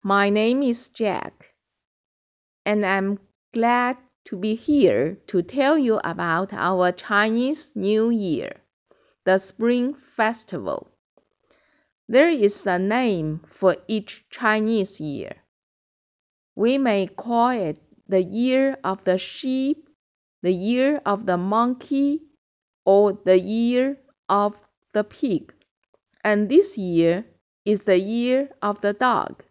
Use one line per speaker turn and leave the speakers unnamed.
My name is Jack, and I'm glad to be here to tell you about our Chinese New Year, the Spring Festival. There is a name for each Chinese year. We may call it the Year of the Sheep, the Year of the Monkey, or the Year of the Pig. And this year is the Year of the Dog.